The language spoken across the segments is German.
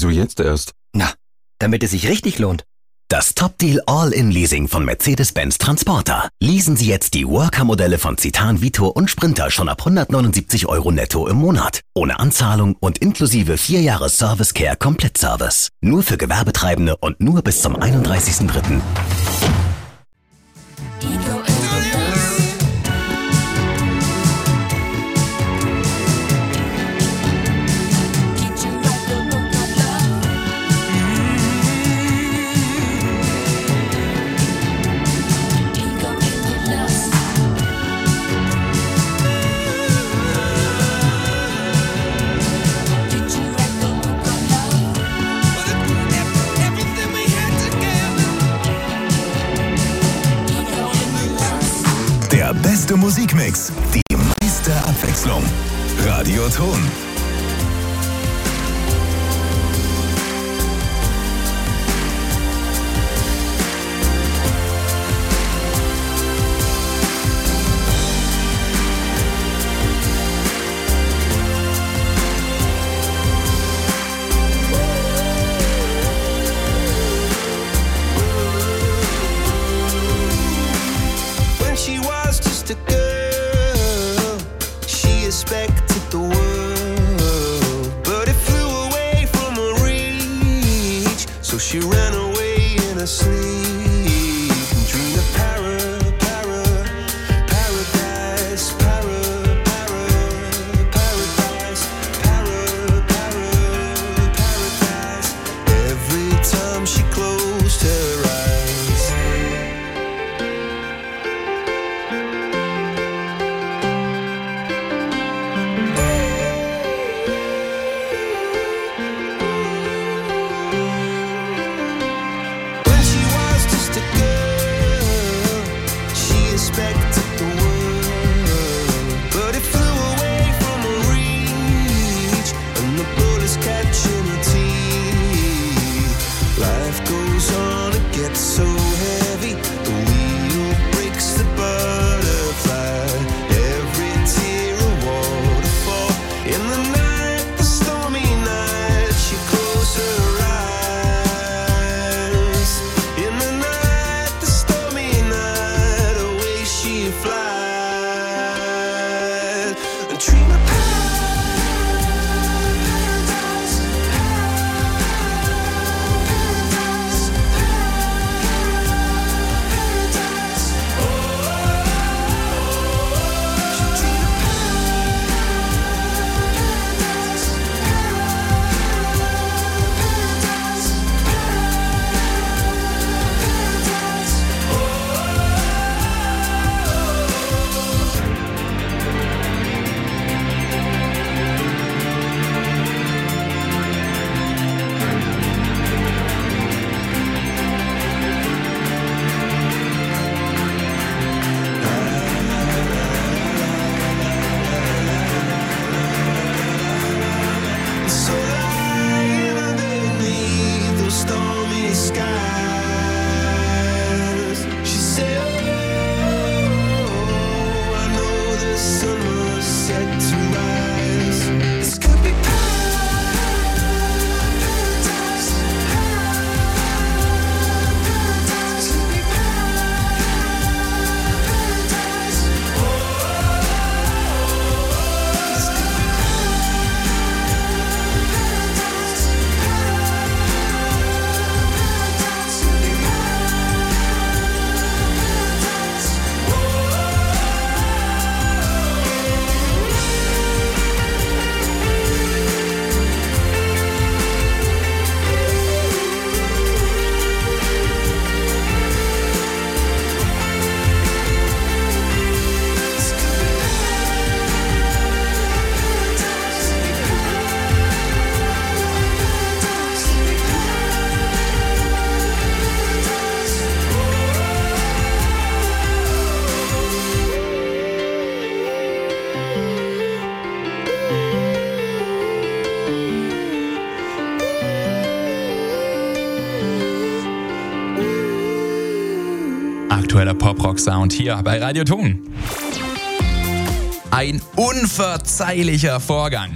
Wieso jetzt erst? Na, damit es sich richtig lohnt. Das Top-Deal All-in-Leasing von Mercedes-Benz Transporter. Leasen Sie jetzt die Worker-Modelle von Citan, Vito und Sprinter schon ab 179 € netto im Monat. Ohne Anzahlung und inklusive 4 Jahre Service-Care Komplettservice. Nur für Gewerbetreibende und nur bis zum 31.03. Der beste Musikmix, die meiste Abwechslung. Radioton. She was just a girl, she expected the world, but it flew away from her reach, so she ran away in her sleep and dreamed of paradise, paradise. Every time she closed her eyes. So heavy, the wheel breaks the butterfly. Every tear a waterfall. In the night, the stormy night, she closed her eyes. In the night, the stormy night, away she flies. A dream of Aktueller Pop-Rock-Sound hier bei Radioton. Ein unverzeihlicher Vorgang.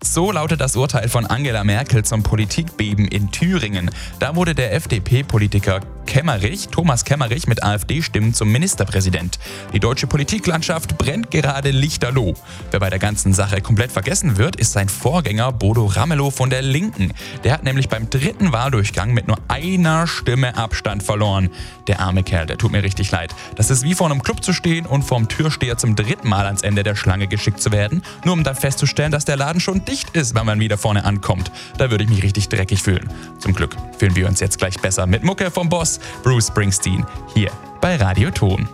So lautet das Urteil von Angela Merkel zum Politikbeben in Thüringen. Da wurde der FDP-Politiker Thomas Kemmerich mit AfD-Stimmen zum Ministerpräsident. Die deutsche Politiklandschaft brennt gerade lichterloh. Wer bei der ganzen Sache komplett vergessen wird, ist sein Vorgänger Bodo Ramelow von der Linken. Der hat nämlich beim 3. Wahldurchgang mit nur einer Stimme Abstand verloren. Der arme Kerl, der tut mir richtig leid. Das ist wie vor einem Club zu stehen und vom Türsteher zum 3. Mal ans Ende der Schlange geschickt zu werden, nur um dann festzustellen, dass der Laden schon dicht ist, wenn man wieder vorne ankommt. Da würde ich mich richtig dreckig fühlen. Zum Glück fühlen wir uns jetzt gleich besser mit Mucke vom Boss Bruce Springsteen hier bei Radio Ton.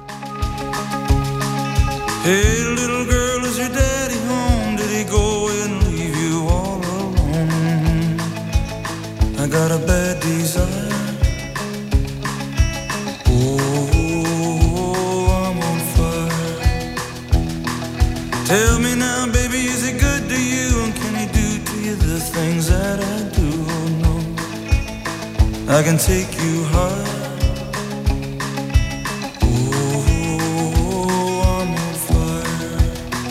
Hey little girl, is your daddy home? Did he go and leave you all alone? I got a bad desire. I'm on fire. Tell me now, baby, is he good to you? And can he do to you the things that I do? No, I can take you high. I'm on fire.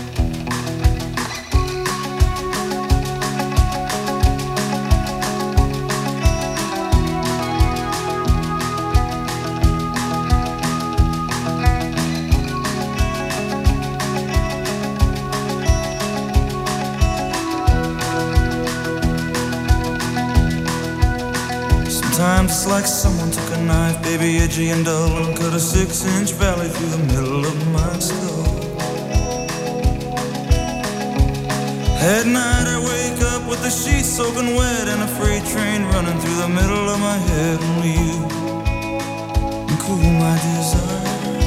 Sometimes it's like someone took a knife, baby, edgy and dull, and cut a 6-inch valley through the middle of my skull. At night I wake up with the sheets soaking wet and a freight train running through the middle of my head. Only you can cool my desire.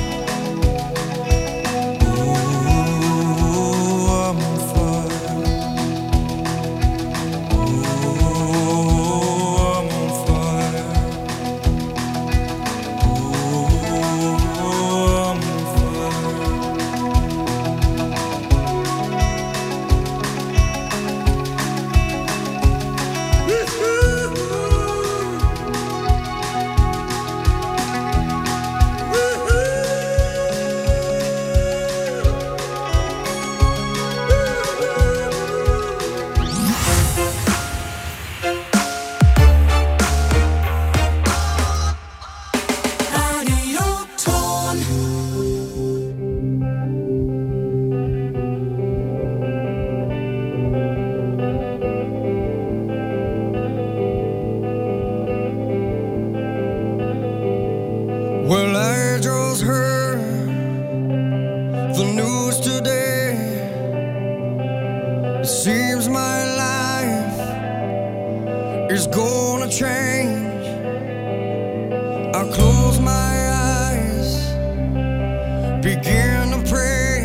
I'm on fire. I'm on fire. I'm on Well, I just heard the news today. It seems my life is gonna change. I close my eyes, begin to pray,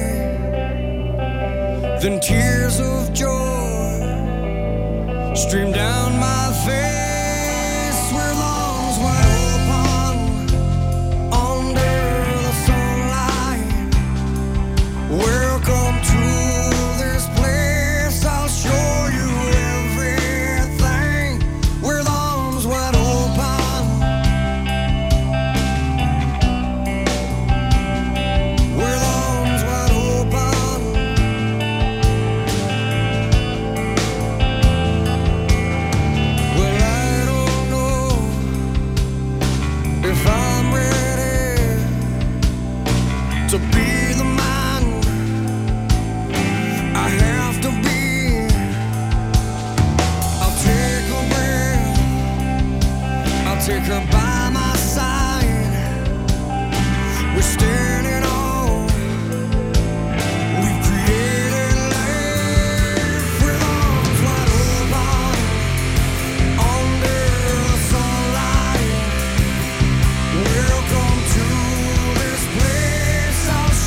then tears of joy stream down my face. With arms wide open under the sunlight, welcome to this place. I'll show you everything. With arms wide open, with arms wide open. Well, I don't know if I'm ready to be the man I have to be. I'll take a breath, I'll take her by my side. We're standing on, we've created life. With arms wide open under the sunlight, welcome to this place. I'll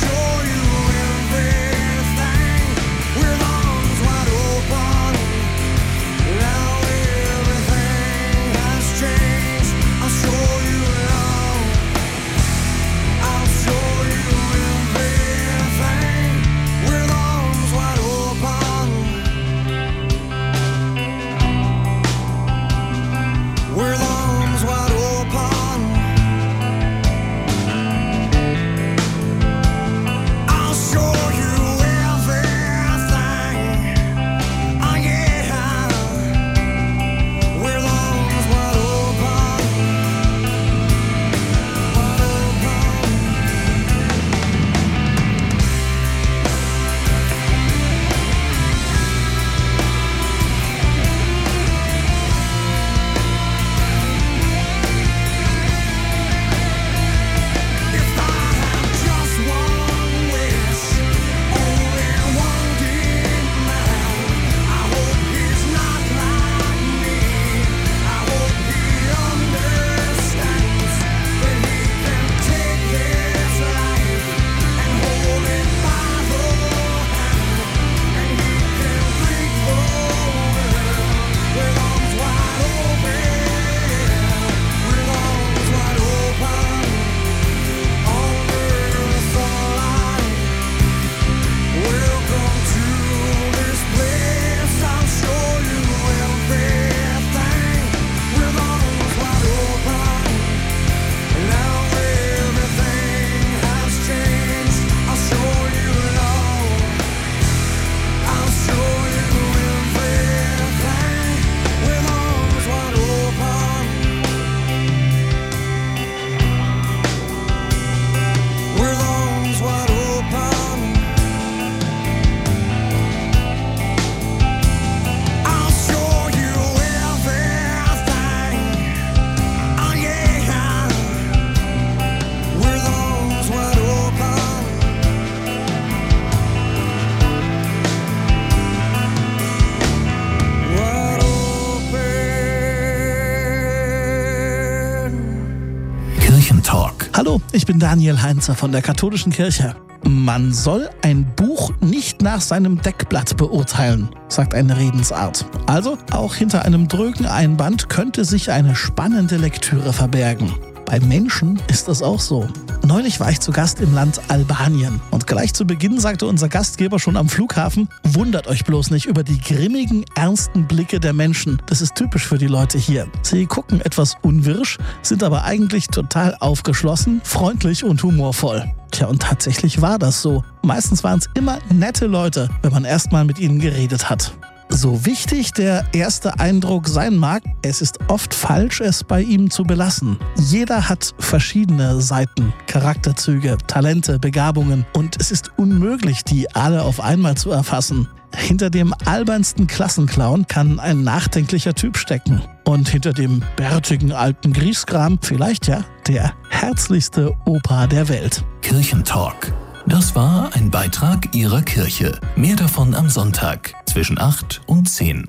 Hallo, ich bin Daniel Heinzer von der Katholischen Kirche. Man soll ein Buch nicht nach seinem Deckblatt beurteilen, sagt eine Redensart. Also, auch hinter einem drögen Einband könnte sich eine spannende Lektüre verbergen. Bei Menschen ist das auch so. Neulich war ich zu Gast im Land Albanien und gleich zu Beginn sagte unser Gastgeber schon am Flughafen: Wundert euch bloß nicht über die grimmigen, ernsten Blicke der Menschen. Das ist typisch für die Leute hier. Sie gucken etwas unwirsch, sind aber eigentlich total aufgeschlossen, freundlich und humorvoll. Tja, und tatsächlich war das so. Meistens waren es immer nette Leute, wenn man erstmal mit ihnen geredet hat. So wichtig der erste Eindruck sein mag, es ist oft falsch, es bei ihm zu belassen. Jeder hat verschiedene Seiten, Charakterzüge, Talente, Begabungen und es ist unmöglich, die alle auf einmal zu erfassen. Hinter dem albernsten Klassenclown kann ein nachdenklicher Typ stecken. Und hinter dem bärtigen alten Griesgram vielleicht ja der herzlichste Opa der Welt. Kirchentalk. Das war ein Beitrag Ihrer Kirche. Mehr davon am Sonntag zwischen 8 und 10.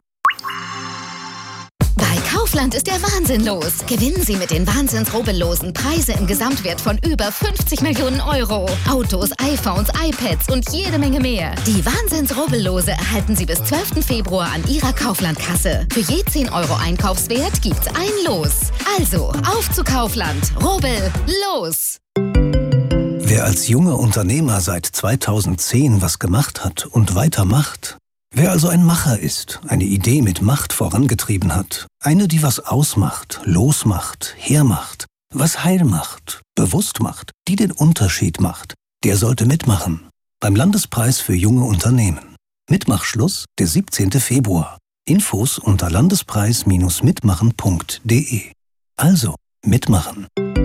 Bei Kaufland ist der Wahnsinn los. Gewinnen Sie mit den Wahnsinns-Rubbellosen Preise im Gesamtwert von über 50 Millionen Euro. Autos, iPhones, iPads und jede Menge mehr. Die Wahnsinns-Rubbellose erhalten Sie bis 12. Februar an Ihrer Kaufland-Kasse. Für je 10 Euro Einkaufswert gibt's ein Los. Also, auf zu Kaufland. Rubbel, los! Wer als junger Unternehmer seit 2010 was gemacht hat und weitermacht, wer also ein Macher ist, eine Idee mit Macht vorangetrieben hat, eine, die was ausmacht, losmacht, hermacht, was heil macht, bewusst macht, die den Unterschied macht, der sollte mitmachen. Beim Landespreis für junge Unternehmen. Mitmachschluss der 17. Februar. Infos unter landespreis-mitmachen.de. Also, mitmachen.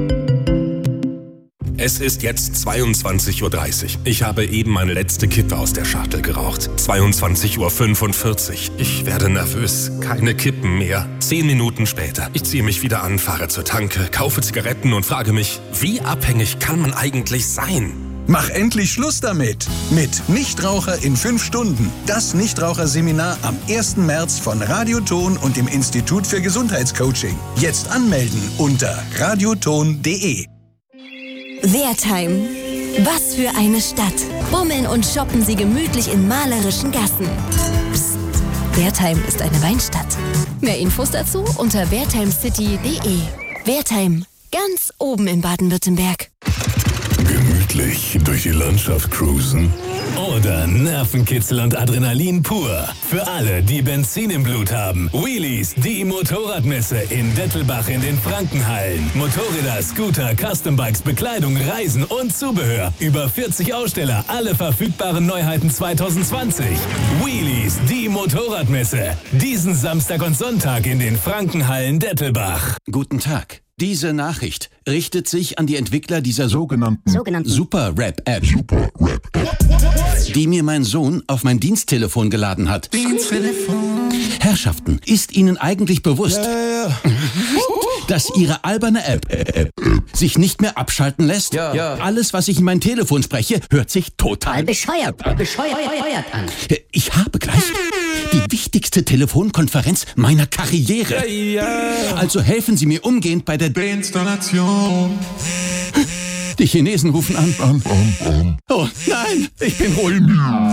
Es ist jetzt 22:30 Uhr. Ich habe eben meine letzte Kippe aus der Schachtel geraucht. 22:45 Uhr. Ich werde nervös. Keine Kippen mehr. 10 Minuten später. Ich ziehe mich wieder an, fahre zur Tanke, kaufe Zigaretten und frage mich, wie abhängig kann man eigentlich sein? Mach endlich Schluss damit! Mit Nichtraucher in 5 Stunden. Das Nichtraucherseminar am 1. März von Radioton und dem Institut für Gesundheitscoaching. Jetzt anmelden unter radioton.de. Wertheim. Was für eine Stadt. Bummeln und shoppen Sie gemütlich in malerischen Gassen. Psst. Wertheim ist eine Weinstadt. Mehr Infos dazu unter wertheimcity.de. Wertheim. Ganz oben in Baden-Württemberg. Gemütlich durch die Landschaft cruisen? Oder Nervenkitzel und Adrenalin pur? Für alle, die Benzin im Blut haben. Wheelies, die Motorradmesse in Dettelbach in den Frankenhallen. Motorräder, Scooter, Custombikes, Bekleidung, Reisen und Zubehör. Über 40 Aussteller, alle verfügbaren Neuheiten 2020. Wheelies, die Motorradmesse. Diesen Samstag und Sonntag in den Frankenhallen Dettelbach. Guten Tag. Diese Nachricht richtet sich an die Entwickler dieser sogenannten Super-Rap-App, die mir mein Sohn auf mein Diensttelefon geladen hat. Herrschaften, ist Ihnen eigentlich bewusst, dass Ihre alberne App sich nicht mehr abschalten lässt? Ja. Alles, was ich in mein Telefon spreche, hört sich total bescheuert an. Ich habe gleich die wichtigste Telefonkonferenz meiner Karriere. Also helfen Sie mir umgehend bei der Deinstallation. Die Chinesen rufen an. Oh nein, ich bin ruhig.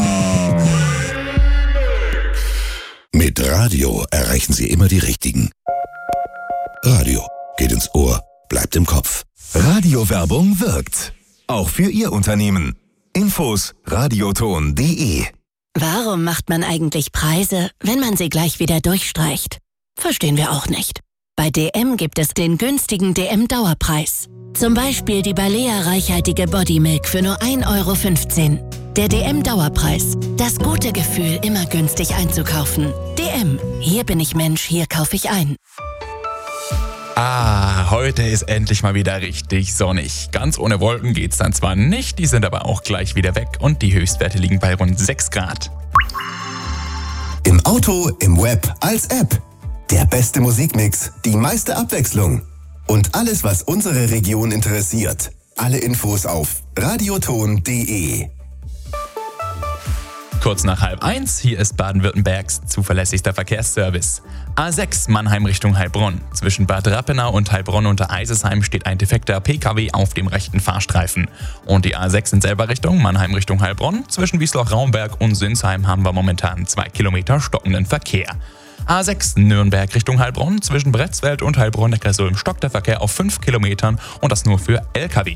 Mit Radio erreichen Sie immer die Richtigen. Radio geht ins Ohr, bleibt im Kopf. Radiowerbung wirkt. Auch für Ihr Unternehmen. Infos radioton.de. Warum macht man eigentlich Preise, wenn man sie gleich wieder durchstreicht? Verstehen wir auch nicht. Bei DM gibt es den günstigen DM-Dauerpreis. Zum Beispiel die Balea reichhaltige Bodymilk für nur 1,15 €. Der DM-Dauerpreis. Das gute Gefühl, immer günstig einzukaufen. DM. Hier bin ich Mensch, hier kaufe ich ein. Heute ist endlich mal wieder richtig sonnig. Ganz ohne Wolken geht's dann zwar nicht, die sind aber auch gleich wieder weg und die Höchstwerte liegen bei rund 6 Grad. Im Auto, im Web, als App. Der beste Musikmix, die meiste Abwechslung. Und alles, was unsere Region interessiert. Alle Infos auf radioton.de. kurz nach 12:30, hier ist Baden-Württembergs zuverlässigster Verkehrsservice. A6 Mannheim Richtung Heilbronn. Zwischen Bad Rappenau und Heilbronn unter Eisesheim steht ein defekter PKW auf dem rechten Fahrstreifen. Und die A6 in selber Richtung, Mannheim Richtung Heilbronn. Zwischen Wiesloch-Raumberg und Sinsheim haben wir momentan 2 Kilometer stockenden Verkehr. A6 Nürnberg Richtung Heilbronn. Zwischen Bretzfeld und Heilbronn-Neckarsulm stockt der Verkehr auf 5 Kilometern und das nur für LKW.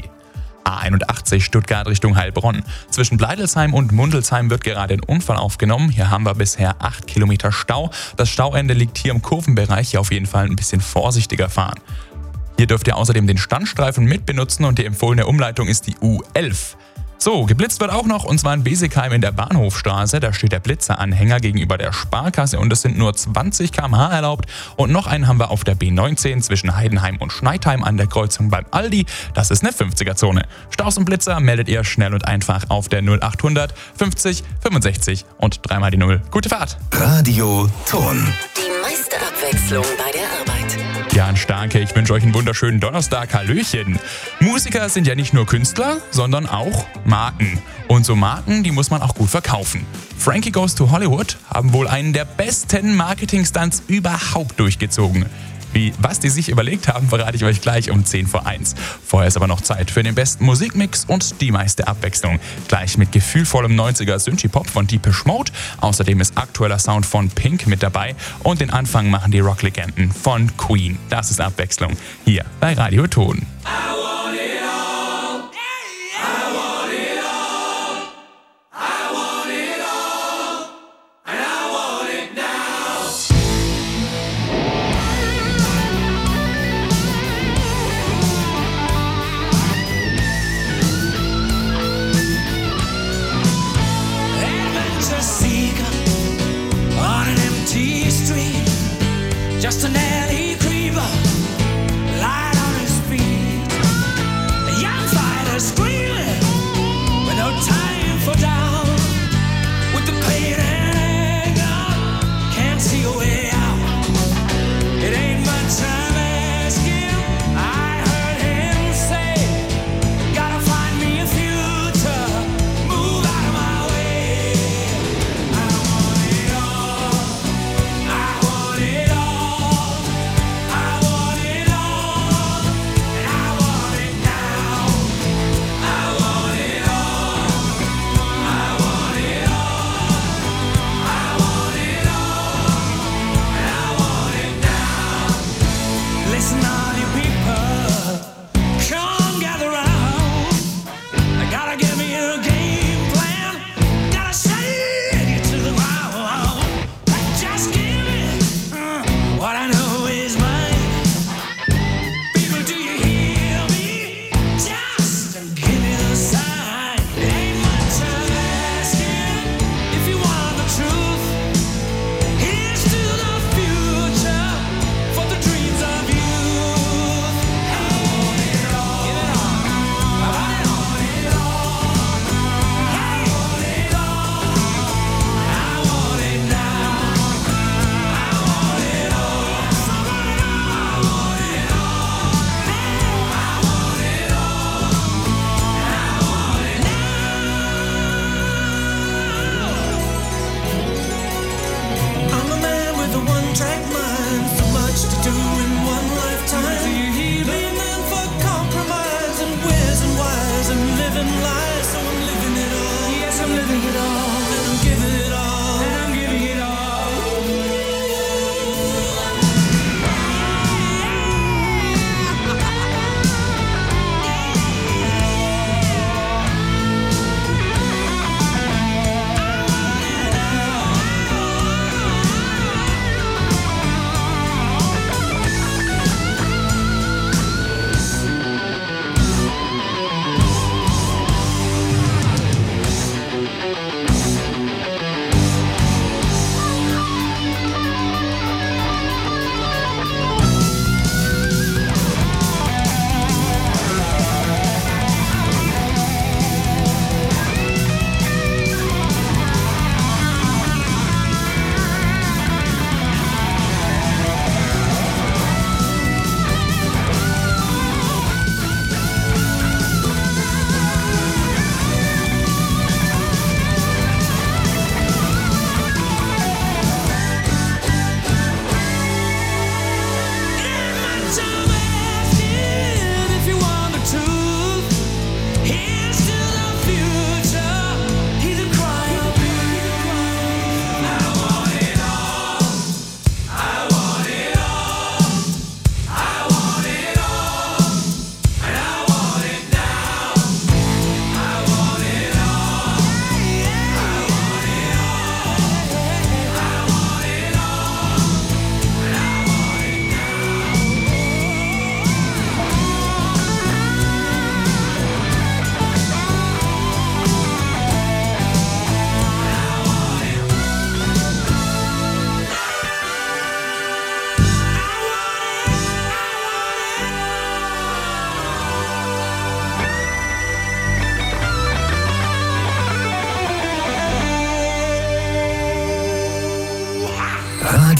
A81 Stuttgart Richtung Heilbronn. Zwischen Bleidelsheim und Mundelsheim wird gerade ein Unfall aufgenommen. Hier haben wir bisher 8 Kilometer Stau. Das Stauende liegt hier im Kurvenbereich. Hier auf jeden Fall ein bisschen vorsichtiger fahren. Hier dürft ihr außerdem den Standstreifen mitbenutzen und die empfohlene Umleitung ist die U11. So, geblitzt wird auch noch, und zwar in Besigheim in der Bahnhofstraße. Da steht der Blitzeranhänger gegenüber der Sparkasse und es sind nur 20 km/h erlaubt. Und noch einen haben wir auf der B19 zwischen Heidenheim und Schneidheim an der Kreuzung beim Aldi. Das ist eine 50er-Zone. Staus und Blitzer meldet ihr schnell und einfach auf der 0800 50 65 und 3 die 0. Gute Fahrt! Radio Ton. Die meiste Abwechslung bei der Arbeit. Jan Starke, ich wünsche euch einen wunderschönen Donnerstag. Hallöchen. Musiker sind ja nicht nur Künstler, sondern auch Marken. Und so Marken, die muss man auch gut verkaufen. Frankie Goes to Hollywood haben wohl einen der besten Marketing-Stunts überhaupt durchgezogen. Was die sich überlegt haben, verrate ich euch gleich um 10:50. Vorher ist aber noch Zeit für den besten Musikmix und die meiste Abwechslung. Gleich mit gefühlvollem 90er Synthie-Pop von Depeche Mode. Außerdem ist aktueller Sound von Pink mit dabei. Und den Anfang machen die Rocklegenden von Queen. Das ist Abwechslung hier bei Radio Ton. Just an alley creeper, light on his feet.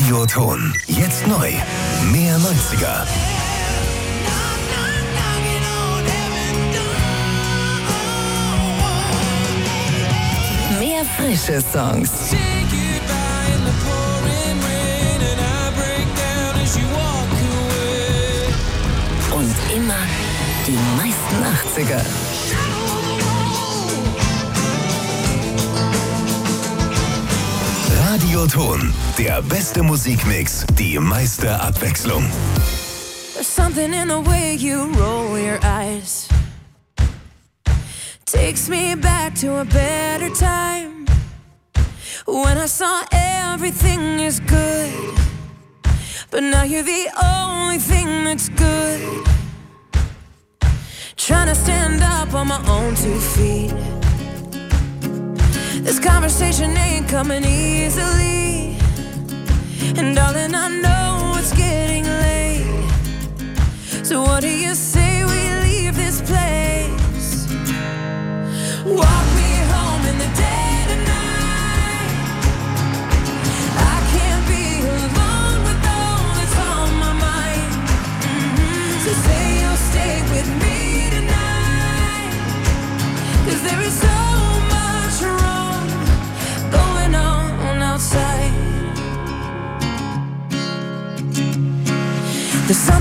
Radioton. Jetzt neu. Mehr 90er. Mehr frische Songs. Und immer die meisten 80er. Radioton. Der beste Musikmix. Die meiste Abwechslung. There's something in the way you roll your eyes. Takes me back to a better time. When I saw everything is good. But now you're the only thing that's good. Trying to stand up on my own 2 feet. This conversation ain't coming easily. And darling, I know it's getting late. So what do you say we leave this place? Walk me home in the dead of night. I can't be alone with all that's on my mind. So say you'll stay with me tonight. 'Cause there is so much wrong going on outside. The sun